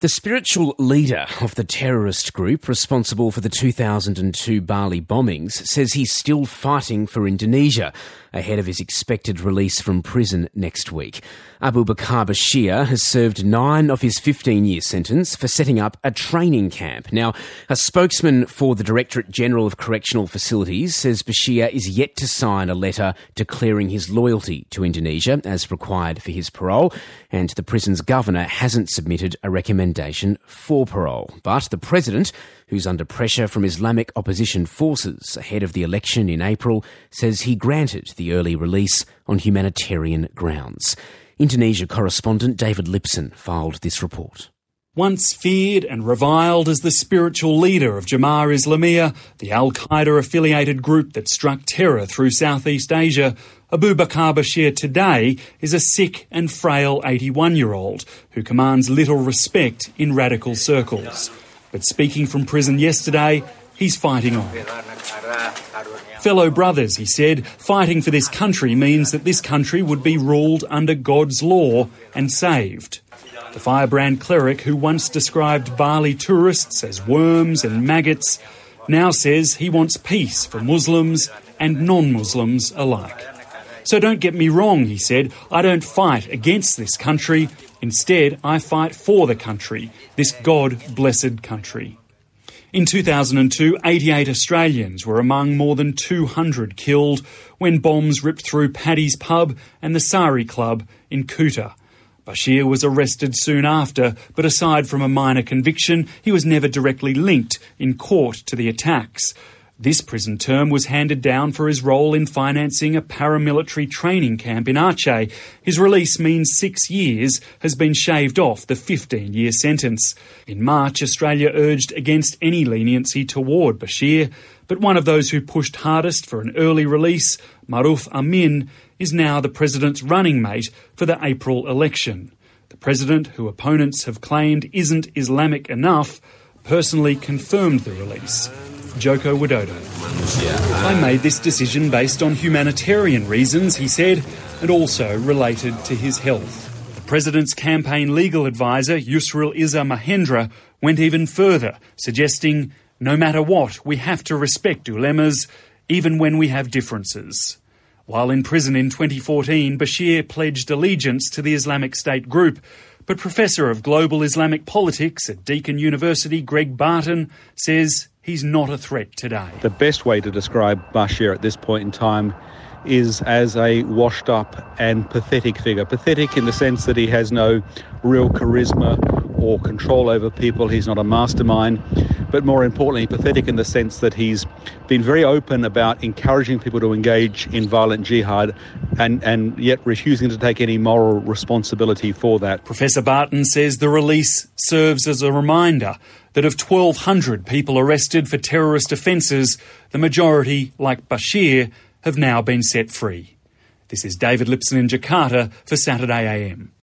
The spiritual leader of the terrorist group responsible for the 2002 Bali bombings says he's still fighting for Indonesia ahead of his expected release from prison next week. Abu Bakar Bashir has served 9 of his 15-year sentence for setting up a training camp. Now, a spokesman for the Directorate General of Correctional Facilities says Bashir is yet to sign a letter declaring his loyalty to Indonesia as required for his parole, and the prison's governor hasn't submitted a recommendation for parole. But the president, who's under pressure from Islamic opposition forces ahead of the election in April, says he granted the early release on humanitarian grounds. Indonesia correspondent David Lipson filed this report. Once feared and reviled as the spiritual leader of Jemaah Islamiyah, the al-Qaeda-affiliated group that struck terror through Southeast Asia, Abu Bakar Bashir today is a sick and frail 81-year-old who commands little respect in radical circles. But speaking from prison yesterday, he's fighting on. Fellow brothers, he said, fighting for this country means that this country would be ruled under God's law and saved. The firebrand cleric who once described Bali tourists as worms and maggots now says he wants peace for Muslims and non-Muslims alike. So don't get me wrong, he said, I don't fight against this country. Instead, I fight for the country, this God-blessed country. In 2002, 88 Australians were among more than 200 killed when bombs ripped through Paddy's Pub and the Sari Club in Kuta. Bashir was arrested soon after, but aside from a minor conviction, he was never directly linked in court to the attacks. This prison term was handed down for his role in financing a paramilitary training camp in Aceh. His release means 6 years has been shaved off the 15-year sentence. In March, Australia urged against any leniency toward Bashir, but one of those who pushed hardest for an early release, Maruf Amin, is now the president's running mate for the April election. The president, who opponents have claimed isn't Islamic enough, personally confirmed the release. Joko Widodo. I made this decision based on humanitarian reasons, he said, and also related to his health. The president's campaign legal advisor, Yusril Izzah Mahendra, went even further, suggesting, no matter what, we have to respect ulemas, even when we have differences. While in prison in 2014, Bashir pledged allegiance to the Islamic State group, but Professor of Global Islamic Politics at Deakin University, Greg Barton, says he's not a threat today. The best way to describe Bashir at this point in time is as a washed-up and pathetic figure. Pathetic in the sense that he has no real charisma or control over people. He's not a mastermind. But more importantly, pathetic in the sense that he's been very open about encouraging people to engage in violent jihad and yet refusing to take any moral responsibility for that. Professor Barton says the release serves as a reminder that of 1,200 people arrested for terrorist offences, the majority, like Bashir, have now been set free. This is David Lipson in Jakarta for Saturday AM.